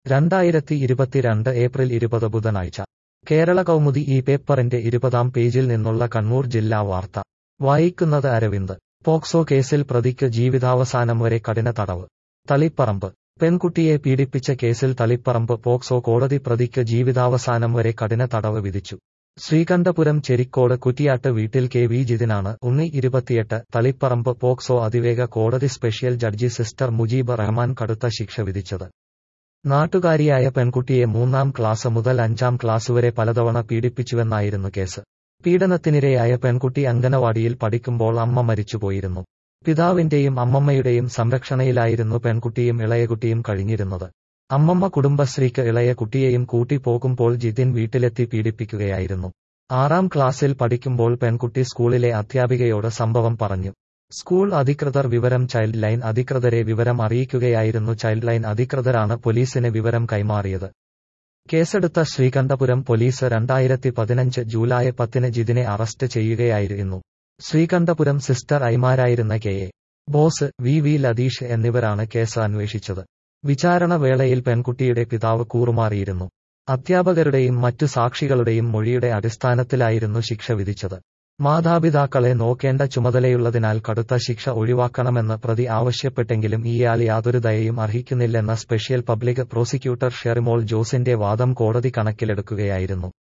2022 April 20 ബുധനാഴ്ച കേരള കൗമുദി ഈ പേപ്പറിന്റെ 20-ാം പേജിൽ നിന്നുള്ള കണ്ണൂർ ജില്ലാ വാർത്ത വായിക്കുന്നത് അരവിന്ദ്. പോക്സോ കേസിൽ പ്രതിക്ക് ജീവിതാവസാനം വരെ കഠിന തടവ്. തളിപ്പറമ്പ്. പെൺകുട്ടിയെ പീഡിപ്പിച്ച കേസിൽ തളിപ്പറമ്പ് പോക്സോ കോടതി പ്രതിക്ക് ജീവിതാവസാനം വരെ കഠിന തടവ് വിധിച്ചു. ശ്രീകണ്ഠപുരം ചെരിക്കോട് കുറ്റിയാട്ട് വീട്ടിൽ കെ.വി. ജിതിനാണ് ഉണ്ണി 28 തളിപ്പറമ്പ് പോക്സോ അതിവേഗ കോടതി സ്പെഷ്യൽ ജഡ്ജി സിസ്റ്റർ മുജീബ് റഹ്മാൻ കടുത്ത ശിക്ഷ വിധിച്ചത്. നാട്ടുകാരിയായ പെൺകുട്ടിയെ 3-ാം ക്ലാസ് മുതൽ 5-ാം ക്ലാസ് വരെ പലതവണ പീഡിപ്പിച്ചുവെന്നായിരുന്നു കേസ്. പീഡനത്തിനിരയായ പെൺകുട്ടി അംഗനവാടിയിൽ പഠിക്കുമ്പോൾ അമ്മ മരിച്ചുപോയിരുന്നു. പിതാവിന്റെയും അമ്മമ്മയുടെയും സംരക്ഷണയിലായിരുന്നു പെൺകുട്ടിയും ഇളയകുട്ടിയും കഴിഞ്ഞിരുന്നത്. അമ്മമ്മ കുടുംബശ്രീക്ക് ഇളയ കുട്ടിയെയും കൂട്ടി പോകുമ്പോൾ ജിതിൻ വീട്ടിലെത്തി പീഡിപ്പിക്കുകയായിരുന്നു. 6-ാം ക്ലാസ്സിൽ പഠിക്കുമ്പോൾ പെൺകുട്ടി സ്കൂളിലെ അധ്യാപികയോട് സംഭവം പറഞ്ഞു. സ്കൂൾ അധികൃതർ വിവരം ചൈൽഡ് ലൈൻ അധികൃതരെ വിവരം അറിയിക്കുകയായിരുന്നു. ചൈൽഡ് ലൈൻ അധികൃതരാണ് പോലീസിന് വിവരം കൈമാറിയത്. കേസെടുത്ത ശ്രീകണ്ഠപുരം പോലീസ് 2015 ജൂലൈ 10 ജിതിനെ അറസ്റ്റ് ചെയ്യുകയായിരുന്നു. ശ്രീകണ്ഠപുരം സിസ്റ്റർ ഐമാരായിരുന്ന കെ.എ. ബോസ്, വി. ലതീഷ് എന്നിവരാണ് കേസ് അന്വേഷിച്ചത്. വിചാരണ വേളയിൽ പെൺകുട്ടിയുടെ പിതാവ് കൂറുമാറിയിരുന്നു. അധ്യാപകരുടെയും മറ്റു സാക്ഷികളുടെയും മൊഴിയുടെ അടിസ്ഥാനത്തിലായിരുന്നു ശിക്ഷ വിധിച്ചത്. മാതാപിതാക്കളെ നോക്കേണ്ട ചുമതലയുള്ളതിനാൽ കടുത്ത ശിക്ഷ ഒഴിവാക്കണമെന്ന് പ്രതി ആവശ്യപ്പെട്ടെങ്കിലും ഇയാൾ യാതൊരു ദയയും അർഹിക്കുന്നില്ലെന്ന സ്പെഷ്യൽ പബ്ലിക് പ്രോസിക്യൂട്ടർ ഷെറിമോൾ ജോസിന്റെ വാദം കോടതി കണക്കിലെടുക്കുകയായിരുന്നു.